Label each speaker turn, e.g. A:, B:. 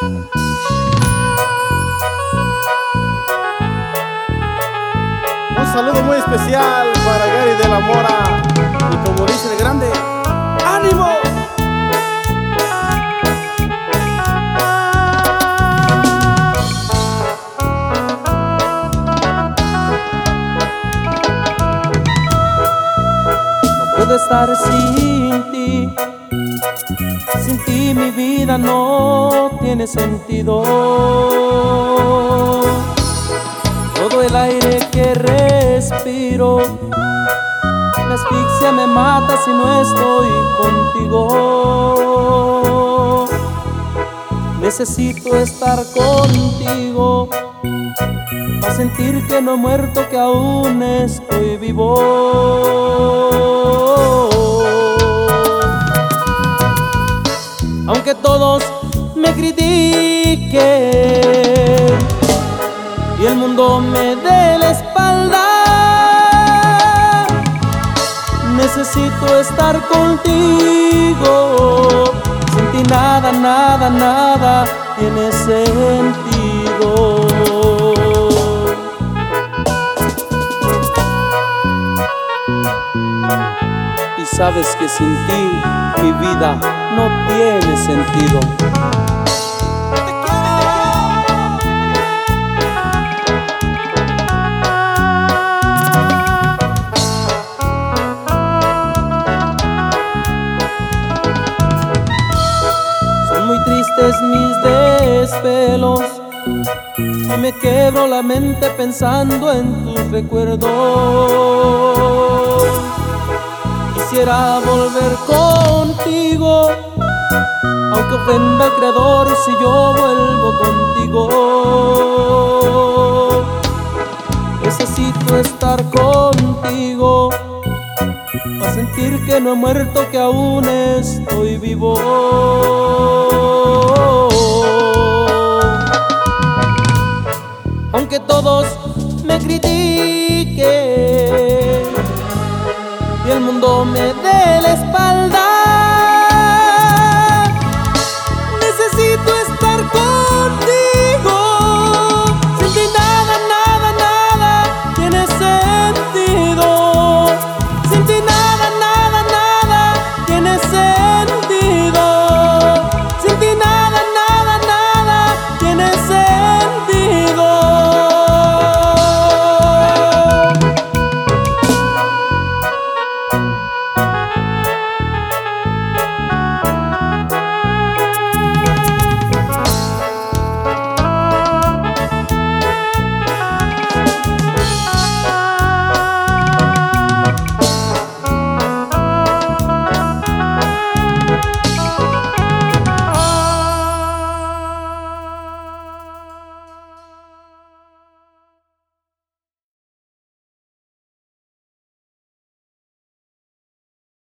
A: Un saludo muy especial para Gary de la Mora. Y como dice el grande, ¡ánimo!
B: No puedo estar sin ti. Sin ti mi vida no tiene sentido. Todo el aire que respiro me asfixia, me mata si no estoy contigo. Necesito estar contigo para sentir que no he muerto, que aún estoy vivo. Aunque todos me critiquen y el mundo me dé la espalda, necesito estar contigo. Sin ti nada, nada, nada tiene sentido. Y sabes que sin ti mi vida no tiene sentido. Son muy tristes mis desvelos y me quebro la mente pensando en tus recuerdos. Quisiera volver contigo, aunque ofenda al Creador si yo vuelvo contigo. Necesito estar contigo para sentir que no he muerto, que aún estoy vivo.